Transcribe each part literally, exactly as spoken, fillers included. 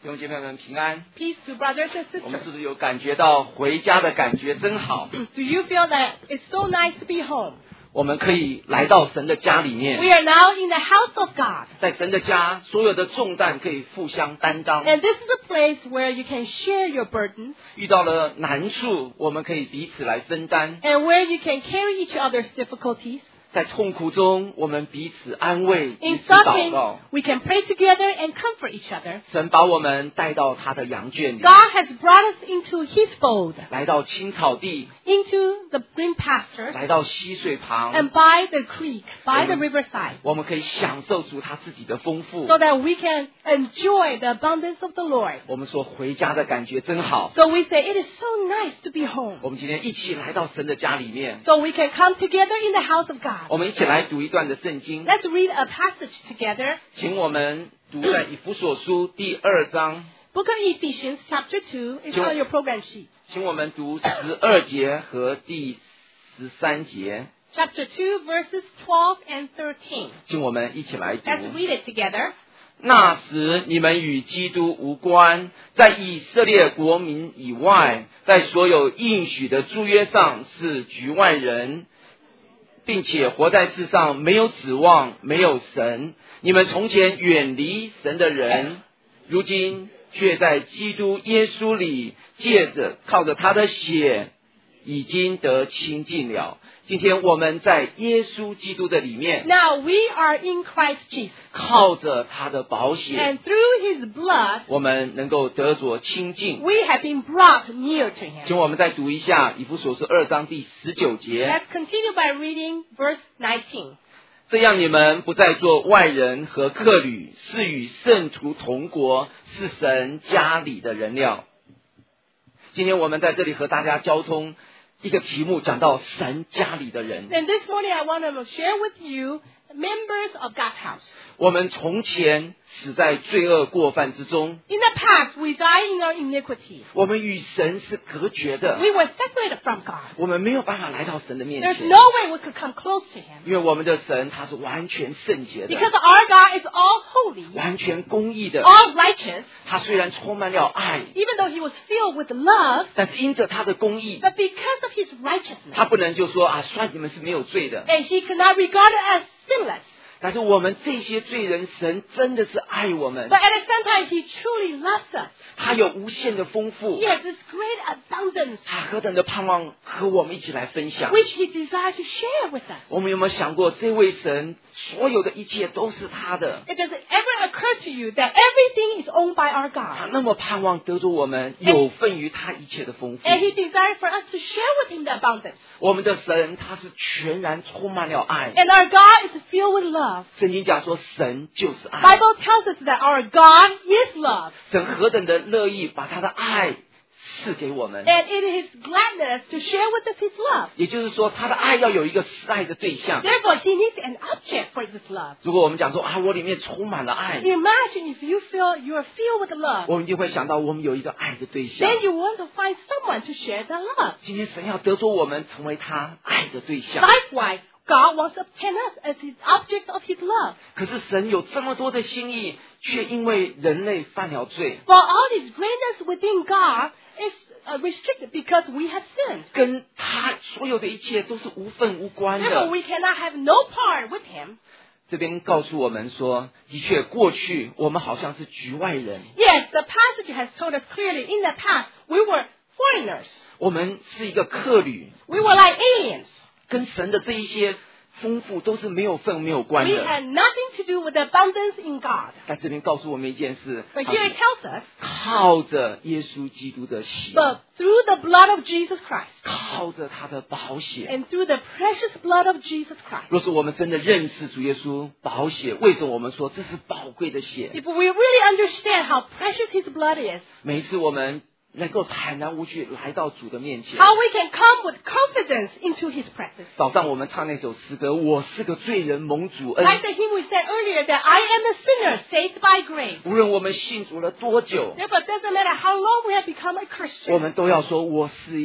弟兄姐妹们平安。 Peace to brothers and 我们是 sisters. 不是有感觉到回家的感觉真好？ Do you feel that it's so nice to be home? 我们可以来到神的家里 We 面， are now in the house of God. 在神的家，所有的重担可以互相担当。 And this is a place where you can share your burdens 遇到了难处，我们可以彼此来分担。 and where you can carry each other's difficulties. 在痛苦中，我们彼此安慰，彼 In 此祷 suffering, 告。 we can pray together and comfort each other. 神把我们带到他的羊圈里， God has brought us into His fold, 来到青草地， into the green pastures, 来到溪水旁， and by the creek, by the riverside, 我们可以享受主他自己的丰富。 so that we can enjoy the abundance of the Lord. 我们说回家的感觉真好。 So we say it is so nice to be home. 我们今天一起来到神的家里面， So we can come together in the house of God. 我们一起来读一段的圣经。 Let's read a passage together. 请我们读在以弗所书第二章， Book of Ephesians chapter two is Sure. on your program sheet. 请我们读十二节和第十三节， Chapter two verses twelve and thirteen. 请我们一起来读。 Let's read it together. 那时你们与基督无关，在以色列国民以外，在所有应许的诸约上是局外人，并且活在世上没有指望，没有神。你们从前远离神的人，如今却在基督耶稣里，借着靠着他的血，已经得清净了。今天我们在耶稣基督的里面， Now we are in Christ Jesus, 靠着他的宝血， and through His blood 我们能够得着清净。 we have been brought near to Him. 请我们再读一下以弗所书二章第十九节， Let's continue by reading verse nineteen. 这样你们不再做外人和客旅，是与圣徒同国，是神家里的人了。今天我们在这里和大家交通一个题目，讲到神家里的人。 And this morning I want to share with you members of God's house. 我们从前死在罪恶过犯之中， In the past, we died in our iniquity. 我们与神是隔绝的， We were separated from God. 我们没有办法来到神的面 There's 前， no way we could come close to Him. 因为我们的神他是完全圣洁的， Because our God is all holy, 完全公义的。 all righteous, 他虽然充满了爱， even though He was filled with love, 但是因着他的公义， but because of His righteousness, 他不能就说啊，算你们是没有罪的。 and He could not regard it as sinless. 但是我们这些罪人，神真的是爱我们 But，at the same time, He truly loves us. 他有无限的丰富 He，has this great abundance, 他何等的盼望和我们一起来分享。 which He desires to share with us. 我们有没有想过，这位神所有的一切都是他的？ It doesn't ever occur to you that everything is owned by our 他 God. 那么盼望得着我们有份于他一切的丰富。 And He desires for us to share with Him the abundance. 我们的神他是全然充满了爱。 And our God is filled with love. 圣经讲说，神就是爱。 Bible tells us that our God is love. 神何等的乐意把他的爱赐给我们。 And it is His gladness to share with us His love. 也就是说，他的爱要有一个施爱的对象。 Therefore, He needs an object for this love. 如果我们讲说啊，我里面充满了爱， Imagine if you feel you are filled with love. 我们一定会想到我们有一个爱的对象。 Then you want to find someone to share the love. 今天神要得着我们成为他爱的对象。 Likewise, God wants to obtain us as His object of His love. 可是神有这么多的心意，却因为人类犯了罪， But all this greatness within God is uh, restricted because we have sinned. 跟他所有的一切都是无分无关 Therefore, 的。 we cannot have no part with Him. 这边告诉我们说，的确，过去我们好像是局外人， Yes, the passage has told us clearly in the past we were foreigners. 我们是一个客旅， We were like aliens. 跟神的这一些丰富都是没有份没有关 We 的。 had nothing to do with the abundance in God. 在这边告诉我们一件事， But 他 here 是 it tells us, 靠着耶稣基督的血， but through the blood of Jesus Christ 靠着他的宝血。 and through the precious blood of Jesus Christ. 若是我们真的认识主耶稣宝血，为什么我们说这是宝贵的血？ If we really understand how precious His blood is, 每一次我们能够坦然无惧来到主的面前。 how we can come with confidence into His presence. 早上我们唱那首诗歌，我是个罪人蒙主恩。 Like the hymn we said earlier, that I am a sinner saved by grace. 无论我们信主了多久， Therefore, it doesn't matter how long we have become a 我 Christian. 们都要说，我是一个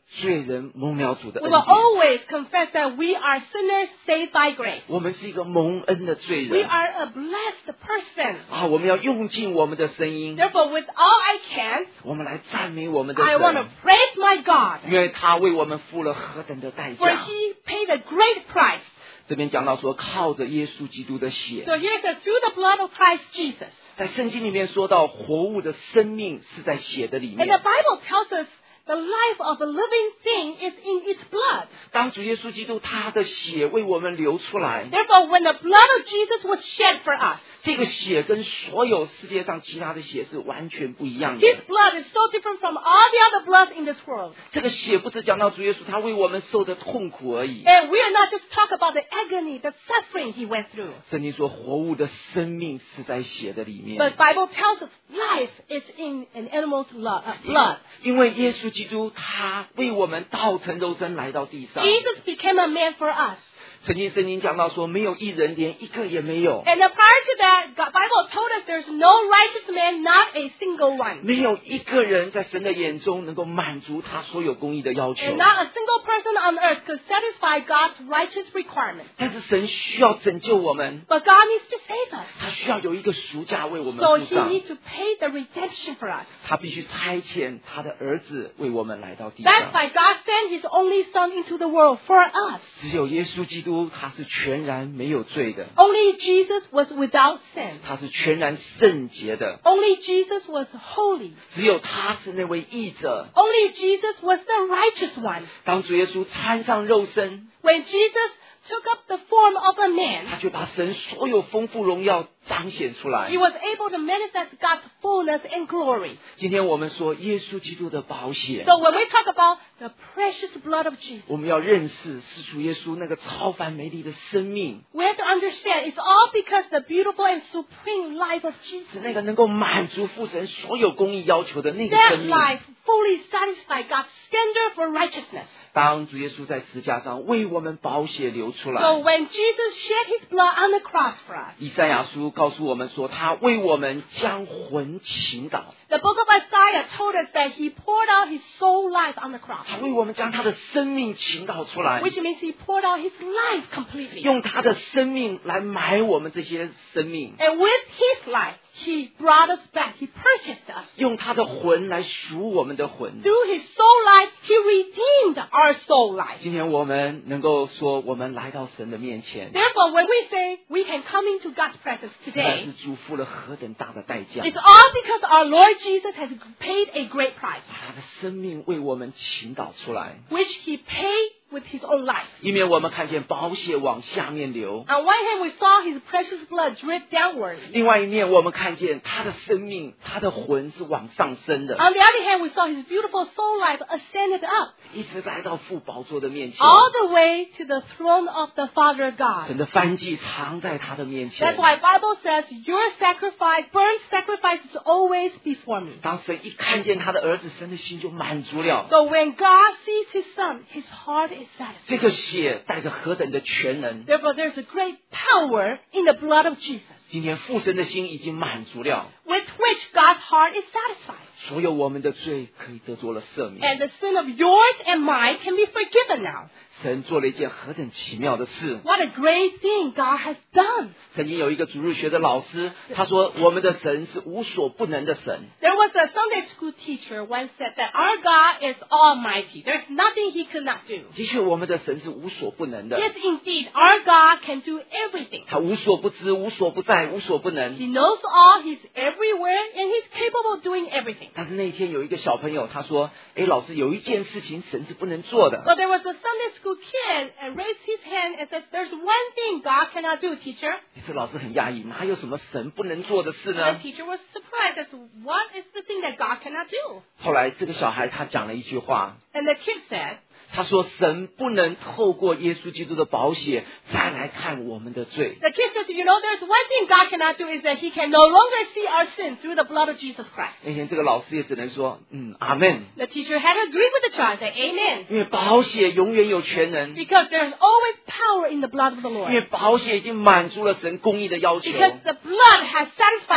罪人蒙了主的 We 恩 will 典。 always confess that we are sinners saved by grace. 我们是一个蒙恩的罪 We 人 are a blessed person. 啊！我们要用尽我们的声音， Therefore, with all I can, 我们来赞美我们的 I want to 神， praise my God. 因为他为我们付了何等的代 For 价。 he paid a great price. 这边讲到说，靠着耶稣基督的血， So here's the through the blood of Christ Jesus. 在圣经里面说到，活物的生命是在血的里 And the 面。 Bible tells us the life of a living thing is in its blood. 当主耶稣基督他的血为我们流出来， Therefore, when the blood of Jesus was shed for us, 这个血跟所有世界上其他的血是完全不一样的。 his blood is so different from all the other bloods in this world. 这个血不是讲到主耶稣他为我们受的痛苦而已。 And we are not just talking about the agony, the suffering he went through. 圣经说，活物的生命是在血的里面。 But Bible tells us life is in an animal's lo- uh, blood. 因为耶稣基督他为我们道成肉身来到地上。 Jesus became a man for us. 曾经圣经讲到说，没有一人，连一个也没有， And uh, prior to that, God, Bible told us there's no righteous man, not a single one. 没有一个人在神的眼中能够满足他所有公义的要求。 And not a single person on earth could satisfy God's righteous requirements. 但是神需要拯救我们， But God needs to save us. 他需要有一个赎价为我们 So 付 he 上， needs to pay the redemption for us. 他必须差遣他的儿子为我们来到地 That's 上。 why God sent his only son into the world for us. 只有耶稣基督他是全然没有罪的， Only Jesus was without sin. 他是全然圣洁的， Only Jesus was holy. 只有他是那位义者。 Only Jesus was the righteous one. 当主耶稣穿上肉身， When Jesus took up the form of a man, 他就把神所有丰富荣耀彰显出来 he。was able to manifest God's fullness and glory. 今天我们说耶稣基督的宝血， So when we talk about the precious blood of Jesus, 我们要认识是主耶稣那个超凡美丽的生命， we have to understand it's all because the beautiful and supreme life of 是 Jesus. 那个能够满足父神所有公义要求的那个 That 生命。 life fully satisfied God's standard for righteousness. 当主耶稣在十架上为我们宝血流出 So 来， when Jesus shed his blood on the cross for us, 以赛亚书告诉我们说，他为我们将魂倾倒， the book of Isaiah told us that he poured out his soul life on the cross, 他为我们将他的生命倾倒出来， which means he poured out his life completely. 用他的生命来买我们这些生命， And with his life, he brought us back. He purchased us. 用他的魂来赎我们的魂。 Through his soul life, he redeemed our soul life. 今天我们能够说，我们来到神的面前， Therefore, when we say we can come into God's presence 那是 today, 主付了何等大的代价， it's all because our Lord Jesus has paid a great price, 把他的生命为我们倾倒出来， which he paid with his own life. 以免我们看见宝血往下面流； On one hand, we saw his precious blood drip downward. 另外一面，我们看见他的生命，他的魂是往上升的， On the other hand, we saw his beautiful soul life ascended up 一直来到父宝座的面前。 all the way to the throne of the Father God. 神的燔祭藏在他的面前 That's。why Bible says your sacrifice, burnt sacrifice is always before me. 当神一看见他的儿子，神的心就满足了。 So when God sees his son, his heart is satisfied. 这个血带着何等的全能！ Therefore, there's a great power in the blood of Jesus, 今天父神的心已经满足了， with which God's heart is satisfied. 所有我们的罪可以得着了赦免。 And the sin of yours and mine can be forgiven now. 神做了一件何等奇妙的事！ What a great thing God has done. 曾经有一个主日学的老师，他说：“我们的神是无所不能的神。 There was a Sunday school teacher once said that our God is almighty. There's nothing he could not do. ” 的确，我们的神是无所不能的， Yes, indeed, our God can do everything. 他无所不知、无所不在、无所不能。 He knows all, he's everywhere, and he's capable of doing everything. 但是那一天有一个小朋友，他说：“诶，老师，有一件事情神是不能做的。 But there was a Sunday school kid and raised his hand and said, there's one thing God cannot do, teacher. ” 这老师很讶异，哪有什么神不能做的事 The 呢？ teacher was surprised as to what is the thing that God cannot do. 后来这个小孩他讲了一句话， And the kid said, 他说：“神不能透过耶稣基督的宝血再来看我们的罪。 the kid says, you know, there's one thing God cannot do is that he can no longer see our sin through the blood of Jesus Christ. ” 那天这个老师也只能说：“嗯，阿门。 The teacher had to agree with the child, say amen. ” 因为宝血永远有全能， Because there's always power in the blood of the 因为 Lord. 宝血已经满足了神公义的要求。 Because the blood has satisfied God's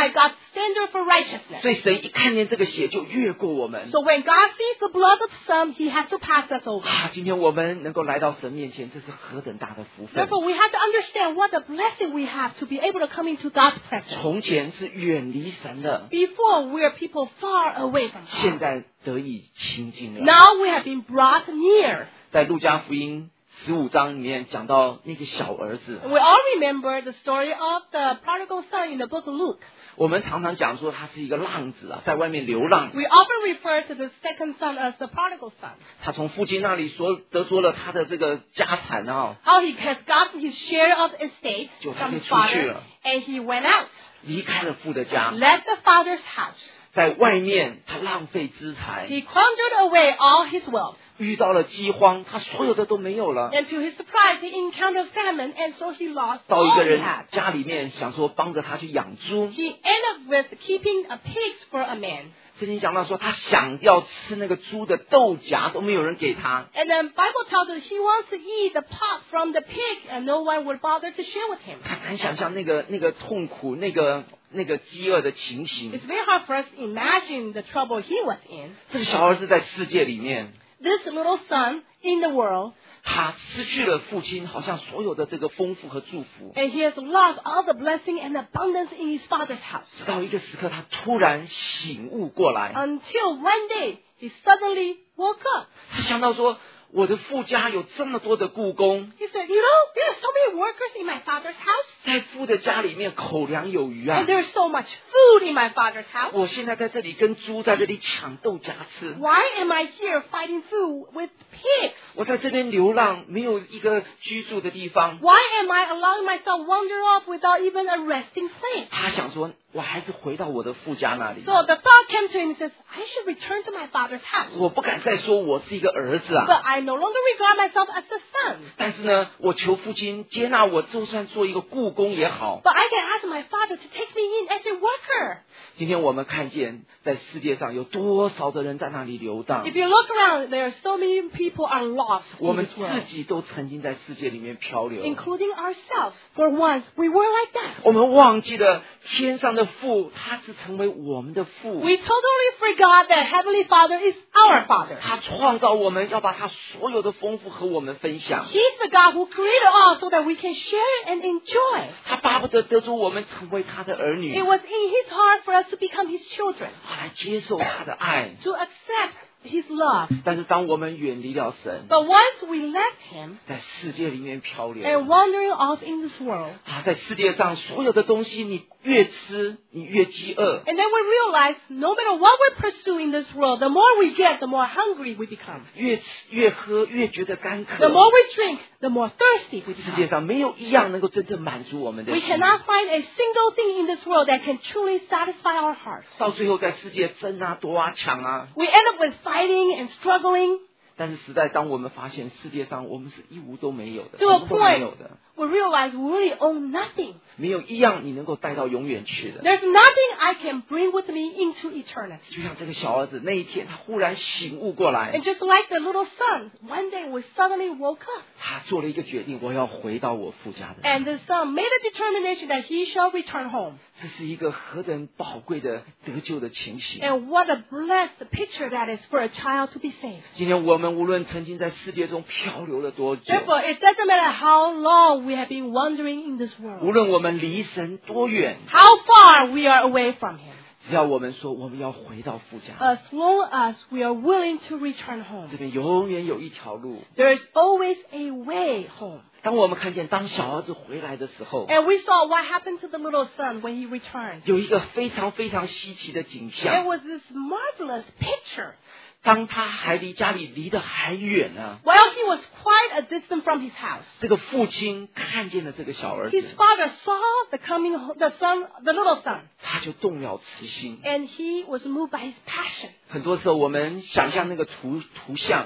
standard for righteousness. 所以神一看见这个血就越过我们。 So when God sees the blood of the Son, He has to pass us over. 啊，今天我们能够来到神面前，这是何等大的福分！ Therefore, we have to understand what a blessing we have to be able to come into God's presence. 从前是远离神的， Before, we are people far away from 现 God. 在得以亲近了。 Now we have been brought near. 在路加福音十五章里面讲到那个小儿子， We all remember the story of the prodigal son in the book of Luke. 我们常常讲说他是一个浪子啊，在外面流浪。 We often refer to the second son as the prodigal son. 他从父亲那里所得着了他的这个家产啊， How he has gotten his share of estate 就他 from 就 his 出去 father, 了， and he went out, 离开了父的家， left the father's house. 在外面他浪费资财， He squandered away all his wealth. 遇到了饥荒，他所有的都没有了。 And to his surprise, he encountered famine, and so he lost 到一 all 个 he 人 had. 家里面，想说帮着他去养猪。 He ended up with keeping a pigs for a man. 圣经讲到说，他想要吃那个猪的豆荚，都没有人给他。 And then Bible tells us he wants to eat the pot from the pig, and no one would bother to share with him. 很难想象那个那个痛苦、那个那个饥饿的情形。 It's very hard for us to imagine the trouble he was in. 这个小儿子在世界里面， This little son in the world, 他失去了父亲好像所有的这个丰富和祝福。 and he has lost all the blessing and abundance in his father's house. 直到一个时刻，他突然醒悟过来， Until one day, he suddenly woke up. 他想到说，我的父家有这么多的雇工， He said, you know, there are so many workers in my father's house, 在父的家里面口粮有余啊 and！there's so much food in my father's house. 我现在在这里跟猪在这里抢豆荚吃， Why am I here fighting food with pigs? 我在这边流浪，没有一个居住的地方。 Why am I allowing myself wander off without even a resting place? 他想说，我还是回到我的父家那里。 So the thought came to him and says, I should return to my father's house. 我不敢再说我是一个儿子 But 啊， I no longer regard myself as the son. 但是呢，我求父亲接纳我，就算做一个雇工也好。 But I can ask my father to take me in as a worker. 今天我们看见，在世界上有多少的人在那里游荡 If，you look around, there are so many people are lost 我 in 们 this 自 world, 己都曾经在世界里面漂流。 including ourselves. For once, we were like that. 我们忘记了天上的父，他是成为我们的父， We totally forgot that Heavenly Father is our Father. 他创造我们，要把他所有的丰富和我们分享。 He's the God who created all so that we can share and enjoy. 他巴不得得着我们成为他的儿女， It was in His heart for us to become His children, 来接受他的爱。 to accept His love. 但是当我们远离了神， But once we left Him 在世界里面漂流 and wandering off in this world, 啊，在世界上所有的东西，你越吃，你越饥饿。 and then we realize no matter what we're pursuing in this world, the more we get, the more hungry we become. 越吃越喝，越觉得干渴 The。more we drink, the more thirsty we 世界 become. 上没有一样能够真正满足我们的 We 心。 cannot find a single thing in this world that can truly satisfy our hearts. 到最后，在世界争啊、夺啊、抢啊。 We end up with fighting and struggling 但是实在，当我们发现世界上我们是一无都没有的， to a 什么都没有 point 的， we realize we really own nothing. 没有一样你能够带到永远去的。 There's nothing I can bring with me into eternity. 就像这个小儿子那一天，他忽然醒悟过来 And，just like the little son, one day we suddenly woke up. 他做了一个决定，我要回到我父家的。 And the son made a determination that he shall return home. 这是一个何等宝贵的得救的情形。 And what a blessed picture that is for a child to be saved. 今天我们无论曾经在世界中漂流了多久， Therefore, it doesn't matter how long we have been wandering in this 无 world, 论我们离神多远， how far we are away from him, 只要我们说我们要回到父家， as long as we are willing to return home, 这边永远有一条路。 there is always a way home. 当我们看见当小儿子回来的时候， And we saw what happened to the little son when he returned. 有一个非常非常稀奇的景 There 象。 was this marvelous picture. 当他还离家里离得还远呢， While he was quite a distance from his house, 这个父亲看见了这个小儿 his 子， father saw the coming, the son, the little son, 他就动了慈心。 and he was moved by his passion. 很多时候，我们想象那个图图像， Just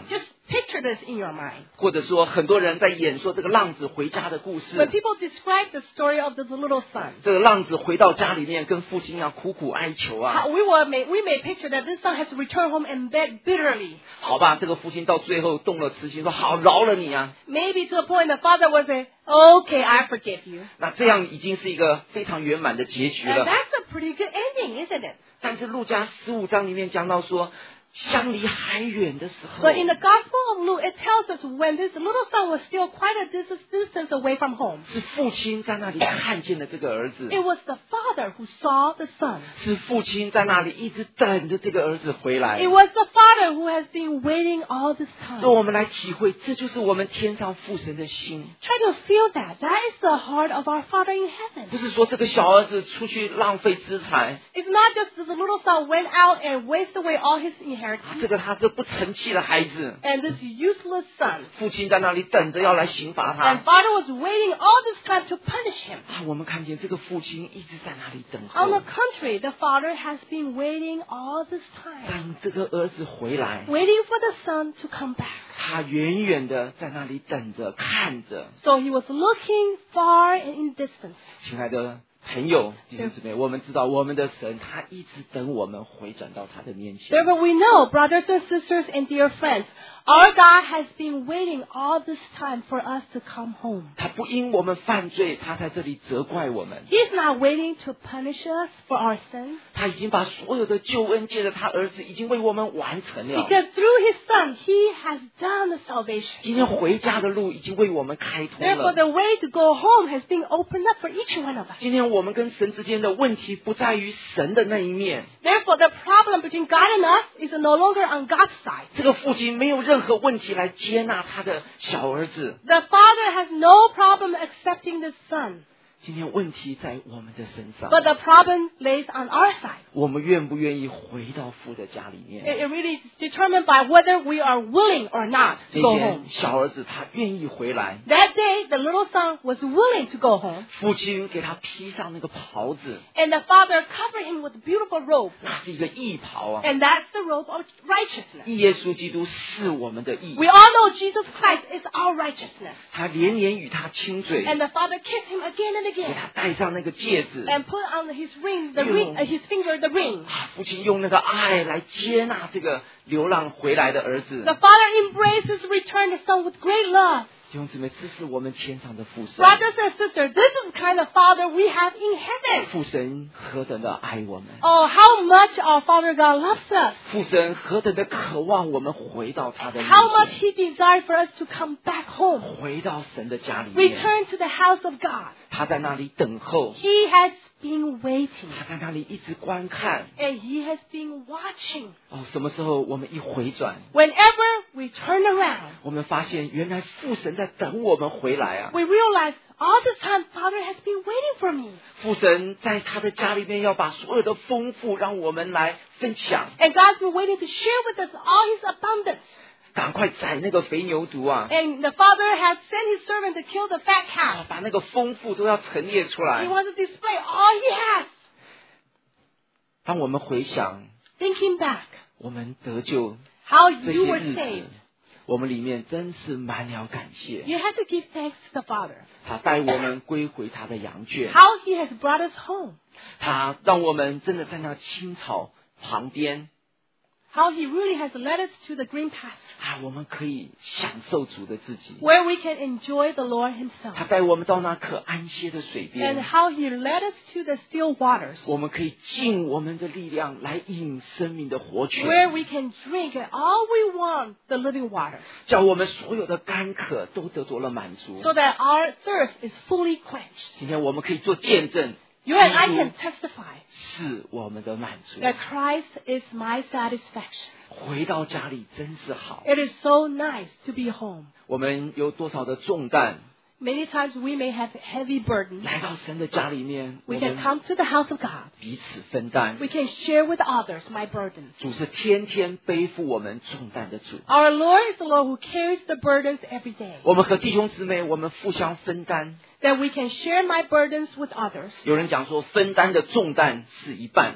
picture this in your mind. 或者说，很多人在演说这个浪子回家的故 When 事。 people describe the story of the little son, 这个浪子回到家里面，跟父亲一样苦苦哀求啊。 how we, were may, we may picture that this son has to return home and beg bitterly. 好吧，这个父亲到最后动了慈心，说好饶了你啊。 Maybe to a point the father will say, okay, I forgive you. 那这样已经是一个非常圆满的结局 And 了。 that's a pretty good ending, isn't it? 但是路加十五章里面讲到说，相离还远的时候， But in the Gospel of Luke, it tells us when this little son was still quite a dis- distance away from home. 是父亲在那里看见了这个儿子， It was the father who saw the son. 是父亲在那里一直等着这个儿子回来 It。was the father who has been waiting all this 让 time. 我们来体会，这就是我们天上父神的心。 Try to feel that. That is the heart of our Father in heaven. 不是说这个小儿子出去浪费资财， It's not just that the little son went out and wasted away all his 啊 inheritance. 这个他这不成器的孩子， And this useless son. 父亲在那里等着要来刑罚 And 他。 father was waiting all this time to punish him. 啊，我们看见这个父亲一直在那里等 On the 候， contrary, the father has been waiting all this time. 当这个儿子回来， Waiting for the son to come back. 他远远的在那里等着看着。 So he was looking far and in distance. 亲爱的朋友弟兄姊妹，我们知道我们的神他一直等我们回转到他的面前。 Therefore, we know, brothers and sisters and dear friends, our God has been waiting all this time for us to come home. 他不因我们犯罪，他在这里责怪我们。 He's not waiting to punish us for our sins. 他已经把所有的救恩借着他儿子，已经为我们完成了。 Because through his son, he has done the salvation. 今天回家的路已经为我们开通 Therefore, 了。 the way to go home has been opened up for each one of us. 今天我们跟神之间的问题不在于神的那一面， Therefore, the problem between God and us is no longer on God's side. 这个父亲没有任何问题来接纳他的小儿子。 The father has no problem accepting the son. 今天问题在我们的身上， But the problem lays on our side. 我们愿不愿意回到父的家里 It, 面？ it really is determined by whether we are willing or not to 那 go 天 home. 小儿子他愿意回来， That day, the little son was willing to go home. 父亲给他披上那个袍子， And the father covered him with a beautiful robe. 那是一个义袍啊！ And that's the robe of righteousness. 义耶稣基督是我们的义， We all know Jesus Christ is our righteousness. 他连连与他亲嘴， And the father kissed him again and 给 again. 他戴上那个戒指。 And put on his ring, the ring, uh, his finger, the ring. 啊，父亲用那个爱来接纳这个流浪回来的儿子。 The father embraces returned son with great love. 弟兄姊妹，这是我们天上的父神。 Brothers and sisters, this is the kind of father we have in heaven. 父神何等的爱我们， Oh, how much our Father God loves us. 父神何等的渴望我们回到他的面 How much 前， He desired for us to come back home. 回到神的家里面。 Return to the house of God. 他在那里等候， He has been waiting. 他在那里一直观看。 And He has been watching. 哦，什么时候我们一回转， Whenever we turn around, 我们发现原来父神在等我们回来啊！ we realize all this time Father has been waiting for me. 父神在他的家里面要把所有的丰富让我们来分享。 And God's been waiting to share with us all His abundance. 赶快宰那个肥牛犊啊！ And the Father has sent His servant to kill the fat 啊 cow. 把那个丰富都要陈列出 He 来。 wants to display all He has. 当我们回想 Thinking back, 我们得救 how 这 you 些 were 日子 saved. ， 我们里面真是满了感谢。 You have to give thanks to the Father. 他带我们归回他的羊圈， How He has brought us home. 他让我们真的在那青草旁边 How He really has led us to the green pasture, 啊，我们可以享受主的自己。 where we can enjoy the Lord 他 Himself. 带我们到那可安歇的水 And 边， how He led us to the still waters, 我们可以尽我们的力量来饮生命的活 where 泉， we can drink all we want, the living water, 叫我们所有的干渴都得着了满足。 so that our thirst is fully quenched. 今天我们可以做见证， You and I 基 can 督 testify 是我们的满足。 that Christ is my satisfaction. 回到家里真是好。 It is so nice to be home. 我们有多少的重担， Many times we may have heavy burdens. 来到神的家里面，我 We can 们 come to the house of God. 彼此分担。 We can share with others my burdens. 主是天天背负我们重担的主。 Our Lord is the Lord who carries the burdens every day. 我们和弟兄姊妹，我们互相分担。 That we can share my burdens with others. 有人讲说，分担的重担是一半，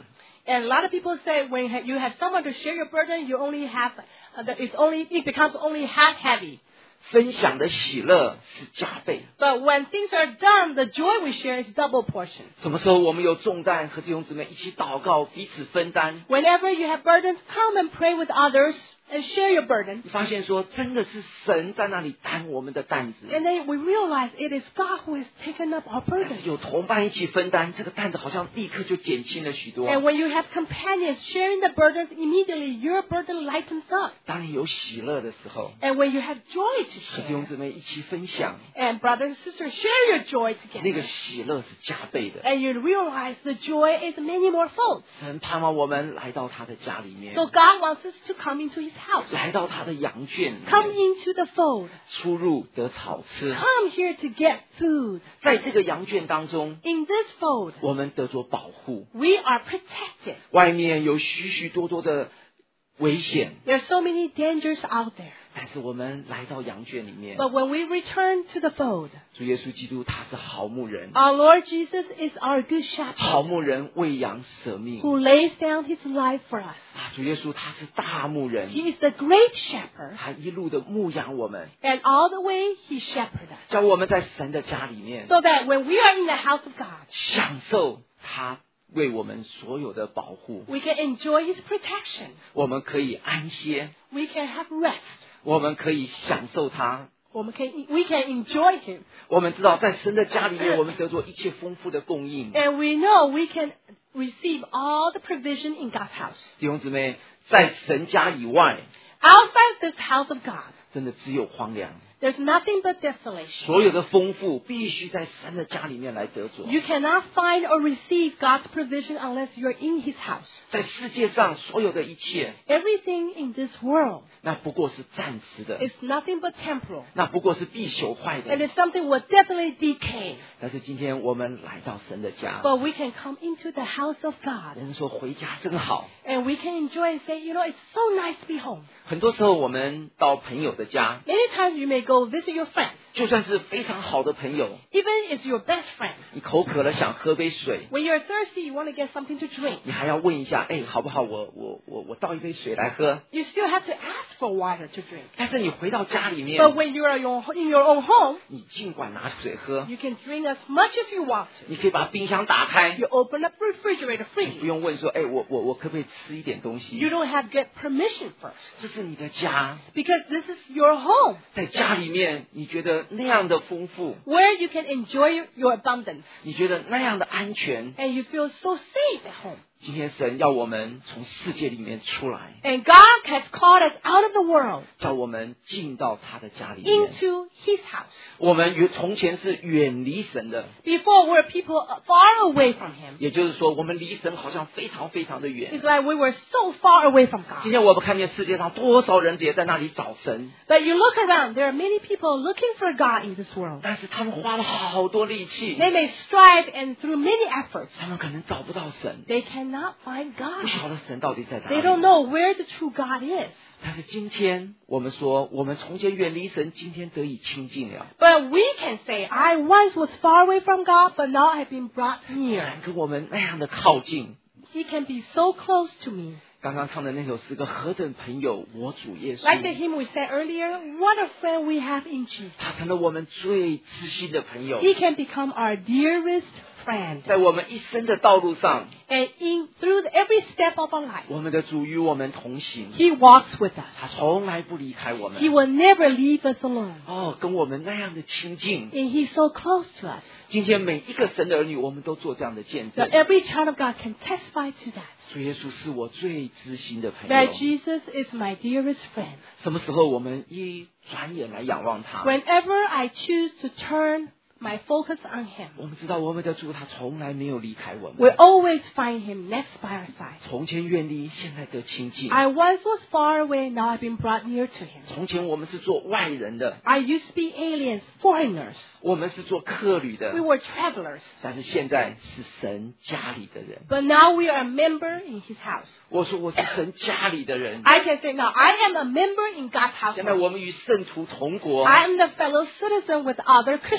And a lot of people say when you have someone to share your burden, you only have, uh, the, it's only, it becomes only half heavy. 分享的喜乐是加倍。 But when things are done, the joy we share is double portion. 什么时候我们有重担，和弟兄姊妹一起祷告，彼此分担。 Whenever you have burdens, come and pray with others and share your burden. 你发现说，真的是神在那里担我们的担子。 And then we realize it is God who has taken up our 但是 burden. 有同伴一起分担，这个担子好像立刻就减轻了许多。 And when you have companions sharing the burdens, immediately your burden lightens up. 当你有喜乐的时候， And when you have joy to 和弟兄 share, 姊妹一起分享， and brothers and sisters share your joy 那个 together, 喜乐是加倍的。 and you realize the joy is many more folds. 神盼望我们来到他的家里面， So God wants us to come into His house, 来到他的羊圈里 come 面， into the fold, 出入得草吃。 come here to get food. 在这个羊圈当中， In this fold, 我们得着保护。 we are protected. 外面有许许多多的危险， There are so many dangers out there. 但是我们来到羊圈里面， But when we return to the fold, 主耶稣基督他是好牧人， our Lord Jesus is our good 好 shepherd 牧人为羊舍命 who lays down His life for us. 啊！主耶稣他是大牧人， He is the great shepherd, 他一路的牧养我们， and all the way He shepherded us. 叫我们在神的家里面 So that when we are in the house of God, 享受他为我们所有的保护， we can enjoy His protection. 我们可以安歇， We can have rest. 我们可以享受他。 We can, we can enjoy Him. 我们知道，在神的家里面，我们得着一切丰富的供应。 And we know we can receive all the provision in God's house. 弟兄姊妹，在神家以外， Outside this house of God, 真的只有荒凉。 there's nothing but desolation. 所有的丰富必须在神的家里面来得着。 You cannot find or receive God's provision unless you're in His house. 在世界上所有的一切， Everything in this world 那不过是暂时的， is nothing but temporal. 那不过是必朽坏 And 的。 it's something will definitely decay. 但是今天我们来到神的家， But we can come into the house of 我 God. 们说回家真好。 And we can enjoy and say, you know, it's so nice to be home. 很多时候我们到朋友的家， Many times you may go visit your friends, 就算是非常好的朋友， even if it's your best friend. 你口渴了想喝杯水， When you're thirsty, you want to get something to drink. 你还要问一下，哎，好不好？我我我我倒一杯水来喝。 You still have to ask for water to drink. 但是你回到家里面， But when you are your- in your own home, 你尽管拿水喝， you can drink as much as you want to. 你可以把冰箱打开， You open up the refrigerator 不 freely. 用问说，哎，我我我可不可以吃一点东 You 西？ don't have to get permission first. 这是你的家， Because this is your home, 在家里面，你觉得那样的丰富， where you can enjoy your abundance. 你觉得那样的安全。 And you feel so safe at home. 今天神要我们从世界里面出来， And God has called us out of the world 叫我们进到他的家里面。 into His house. 我们原从前是远离神的， Before we were people far away from Him. 也就是说，我们离神好像非常非常的远。 It's like we were so far away from 今 God. 天我们看见世界上多少人也在那里找神， But you look around, there are many people looking for God in this world. 但是他们花了好多力气， They may strive and through many efforts, 他们可能找不到神， they cannot find 不 God. 晓得神到底在哪 They don't 里。 know where the true God is. 但是今天我们说，我们从前远离神，今天得以亲近了。 But we can say, I once was far away from God, but now I've been brought near. 神跟我们那样的靠近。 He can be so close to me. 刚刚唱的那首诗歌，何等朋友，我主耶 Like the 稣， hymn we said earlier, what a friend we have in Jesus. 他成了我们最知心的朋友， He can become our dearest friend. 在我们一生的道路上， And in through every step of our life, 我们的主与我们同行， He walks with us. 他从来不离开我 He 们。 will never leave us alone. 哦，跟我们那样的亲近。 And He's so close to us. 今天每一个神的儿女，我们都做这样的见 So 证。 every child of God can testify to that. 主耶稣是我最知心的朋 That 友。 Jesus is my dearest friend. 什么时候我们一转眼来仰望他？ Whenever I choose to turn my focus on Him, 我们知道我们的主他从来没有离开我 we 们。 always find Him next by our side. 从前远离，现在得亲近。 I once was far away, now I've been brought near to Him. 从前我们是做外人的， I used to be aliens, foreigners. 我们是做客旅的 We，were travelers. 但是现在是神家里的人。 But now we are a member in His house. 我说我是神家里的人。 I can say now, I am a member in God's 现在 household. 我们与圣徒同国， I am the fellow citizen with other 我们 Christians. 可以来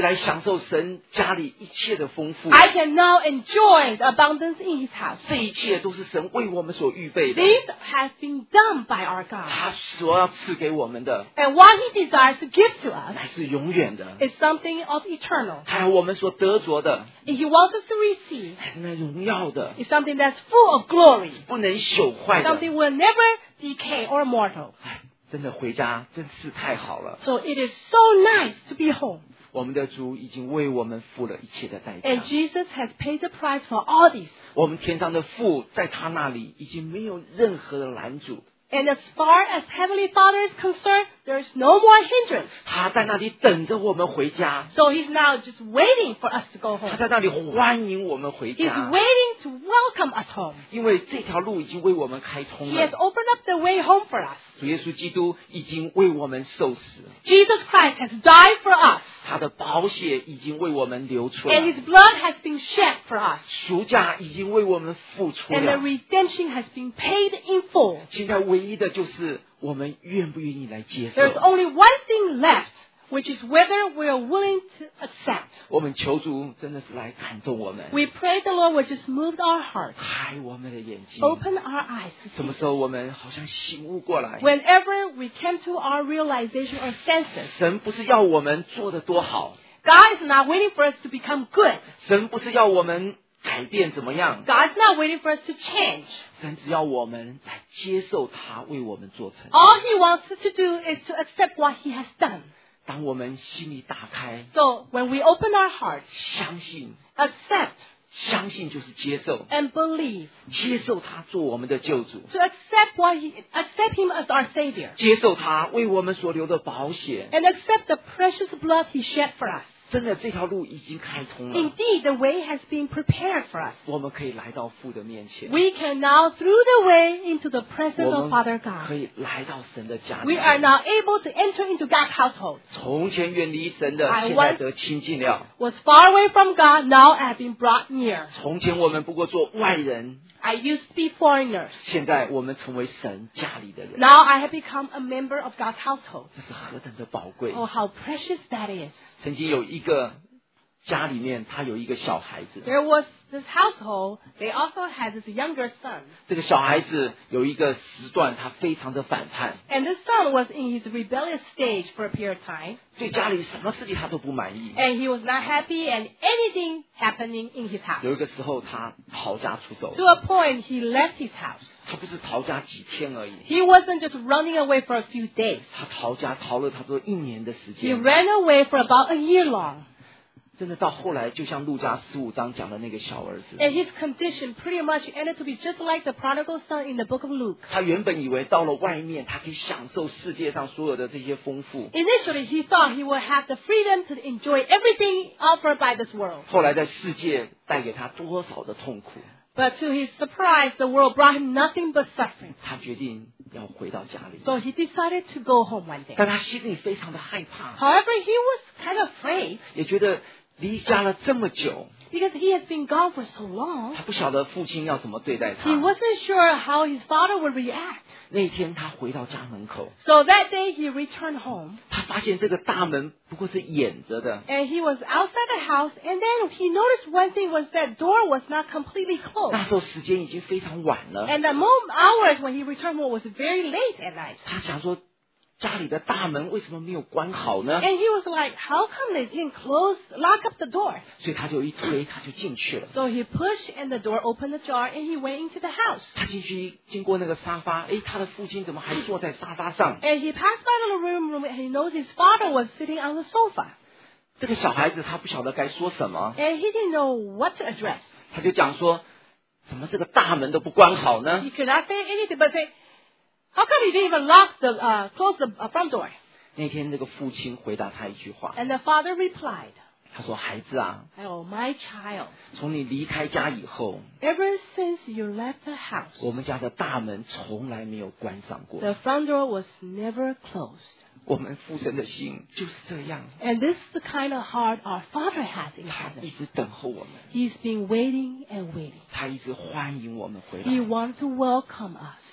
来享受神家里一切的丰富。 I can now enjoy the abundance in His house. 这一切都是神为我们所预备的， These have been done by our God. 他所要赐给我们的 And what He desires to give to us 乃是永远的， is something of eternal. 还有我们所得着的 If He wants us to receive, 乃是那荣耀的， is something that's full of glory, 不能朽坏的。 something will never decay or mortal. 哎，真的回家真是太好了。 So it is so nice to be home. 我们的主已经为我们付了一切的代 And 价。 Jesus has paid the price for all these. 我们天上的父在他那里已经没有任何的拦阻， And as far as Heavenly Father is concerned, there is no more hindrance. 他在那里等着我们回家， So He's now just waiting for us to go 他 home. 在那里欢迎我们回 He's 家， waiting to welcome us home. 因为这条路已经为我们开通 He has 了。 opened up the way home for us. 主耶稣基督已经为我们受死， Jesus Christ has died for us. 他的宝血已经为我们流出 And 了， His blood has been shed for us. 赎价已经为我们付出 And the 了。 redemption has been paid in full. 现在唯一的就是我们愿不愿意来接 There's 受。 only one thing left, which is whether we are willing to accept. 我们求主真的是来感动我们， We pray the Lord will just move our hearts, 开我们的眼睛。 open our eyes to 什么 see. 时候我们好像醒悟过来？ Whenever we came to our realization or senses, 神不是要我们做得多好， God is not waiting for us to become good. 神不是要我们改变怎么样， God's not waiting for us to change. 神只要我们来接受他为我们做成。 All He wants us to do is to accept what He has done. 当我们心里打开， So when we open our hearts, 相信， accept 相信就是接受， and believe, 接受他做我们的救主， to accept what He, accept Him as our Savior, 接受他为我们所流的宝血。 and accept the precious blood He shed for us. 真的，这条路已经开通了， Indeed, the way has been prepared for us. 我们可以来到父的面前， We can now, through the way, into the presence 我 of 们 Father 可 God. 以来到神的家里 We are now able to enter into God's household. 从前远离神的， I 现在 once- 得亲近了。 Was far away from God, now I have been brought near. 从前我们不过做外人， I used to be foreigners. 现在我们成为神家里的人， Now I have become a member of God's household. 这是何等的宝贵！ Oh, how precious that is. 曾经有一个家里面，他有一个小孩子， There was this household, they also had this younger son. 这个小孩子有一个时段，他非常的反叛， And this son was in his rebellious stage for a period of time. 对家里什么事情他都不满意。 And he was not happy and anything happening in his 有一 house. 个时候，他逃家出走， To a point, he left his house. 他不是逃家几天而已， He wasn't just running away for a few days. 他逃家逃了差不多一年的时 He 间。 ran away for about a year long. 真的到后来，就像路加十五章讲的那个小儿子， And his condition pretty much ended to be just like the prodigal son in the book of Luke. 他原本以为到了外面，他可以享受世界上所有的这些丰富， Initially, he thought he would have the freedom to enjoy everything offered by this world. 后来在世界带给他多少的痛苦， But to his surprise, the world brought him nothing but suffering. 他决定要回到家里。 So he decided to go home one day. 但他心里非常的害怕， However, he was kind of afraid 也觉得离家了这么久， because he has been gone for so long. 他不晓得父亲要怎么对待 He 他。 wasn't sure how his father would react. 那一天他回到家门口， So that day, he returned home. 他发现这个大门不过是掩着的， And he was outside the house, and then he noticed one thing was that door was not completely 那 closed. 时候时间已经非常晚了。 And the moment hours when he returned home was very late at night. 他想说，家里的大门为什么没有关好呢？ And he was like, how come they didn't close, lock up the door? 所以他就一推，他就进去了。 So he pushed and the door opened ajar and he went into the house. 他进去经过那个沙发，诶，他的父亲怎么还坐在沙发上？ And he passed by the room, room and he knows his father was sitting on the sofa. 这个小孩子他不晓得该说什么， And he didn't know what to address. 他就讲说，怎么这个大门都不关好呢 He？could not say anything but say, how come you didn't even lock the, uh, close the uh, front door? 那天这个父亲回答他一句话， And the father replied, 他说：“孩子啊， oh, my child, 从你离开家以后， ever since you left the house, 我们家的大门从来没有关上过。 the front door was never closed. 我们父神的心就是这样， And this is the kind of heart our Father has in 他一 heaven. 直等候我们， He's been waiting and waiting. 他一直欢迎我们回 He 来。 wants to welcome us.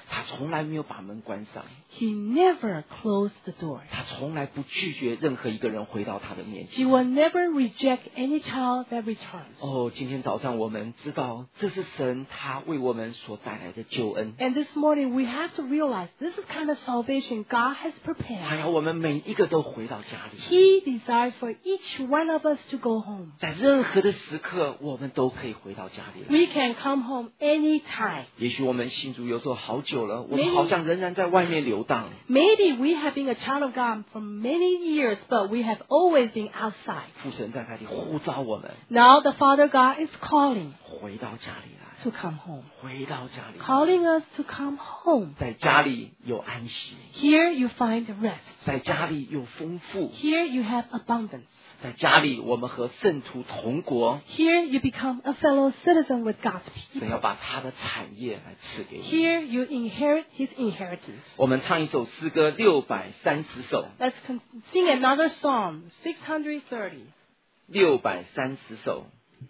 他从来没有把门关上， He never closed the door. 他从来不拒绝任何一个人回到他的面前。 He will never reject any child that returns. 哦，今天早上我们知道，这是神他为我们所带来的救恩。 And this morning we have to realize this is kind of salvation God has 他 prepared. 要我们每一个都回到家里， He desires for each one of us to go home. 在任何的时刻，我们都可以回到家里来。 We can come home anytime. 也许我们信主有时候好久了，我们 Maybe- 好像仍然在外面游荡。 Maybe we have been a child of God for many years, but we have always been outside. 父神在那里呼召我们 Now the Father God is calling 回到家里来， to come home. 回到家里来， Calling us to come home. 在家里有安息， Here you find rest. 在家里有丰富， Here you have abundance. 在家里我们和圣徒同国， Here you become a fellow citizen with God's 神 people. 要把他的产业来赐给你。 Here you inherit His inheritance. 我们唱一首诗歌六百三十首， Let's con- sing another song, six hundred thirty. 六百三十首。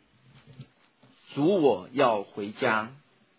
主我要回家。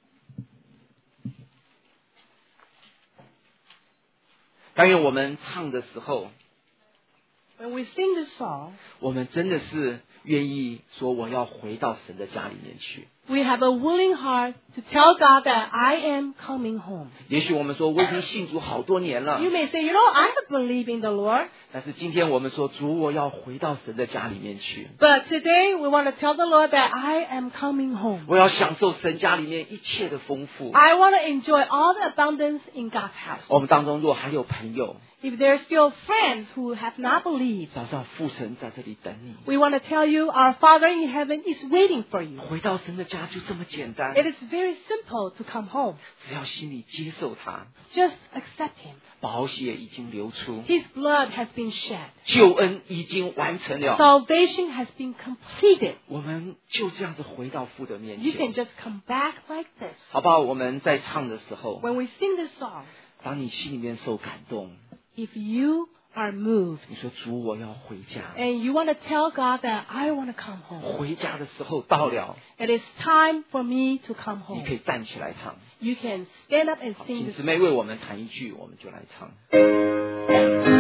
但愿我们唱的时候， When we sing this song, 我们真的是愿意说我要回到神的家里面去。 we have a willing heart to tell God that I am coming home. 也许我们说我已经信主好多年了， You may say, you know, I believe in the Lord. 但是今天我们说主我要回到神的家里面去， But today we want to tell the Lord that I am coming home. 我要享受神家里面一切的丰富。 I want to enjoy all the abundance in God's house. 我们当中若还有朋友， If there's still friends who have not believed, 早上父神在这里等你。 we want to tell you our Father in heaven is waiting for you. 回到神的家就这么简单， It is very simple to come home. 只要心里接受他， Just accept Him. 宝血已经流出， His blood has been shed. 救恩已经完成了， Salvation has been completed. 我们就这样子回到父的面 You can 前， just come back like this. 好不好？我们在唱的时候， When we sing this song, 当你心里面受感动， if you are moved 你说主我要回家， and you want to tell God that I want to come home, 回家的时候到了， it is time for me to come 你 home. 可以站起来唱。 You can stand up and 请 sing 姊 this 妹 song. 为我们弹一句，我们就来唱。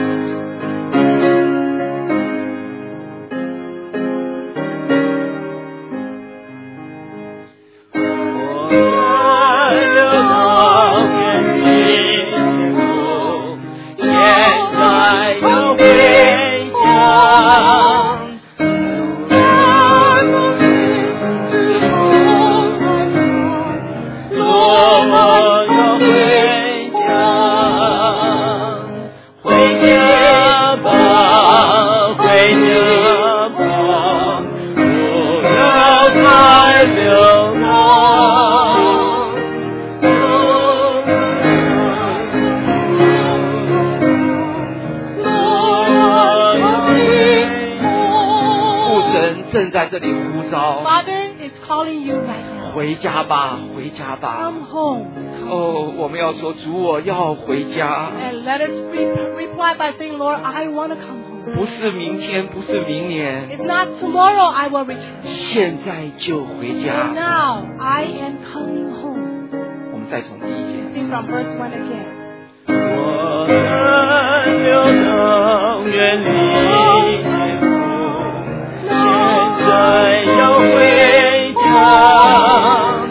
正在这里呼召， Father is calling you right now. 回家吧，回家吧。 Come home. 哦，我们要说主，我要回家， And let us re- reply by saying, Lord, I want to come home. 不是明天，不是明年， It's not tomorrow I will return. 现在就回 And 家。 now I am coming home. 我们再从第一节。 Sing from verse one again. 我们又能远离天父，现在要回家。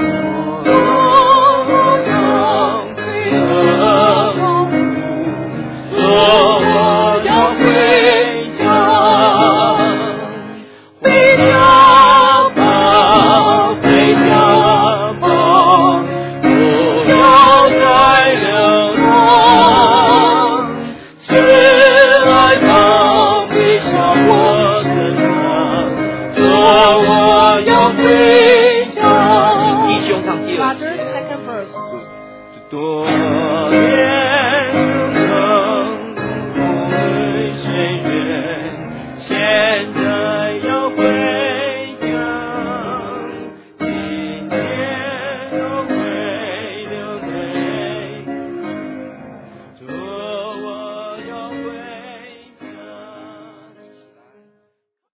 我将得福，说我要回家，回家吧，回家吧，不要再流浪。慈爱他微笑我身上，说我要回家。 弟兄唱第二 Roger's 节。 second verse. 多年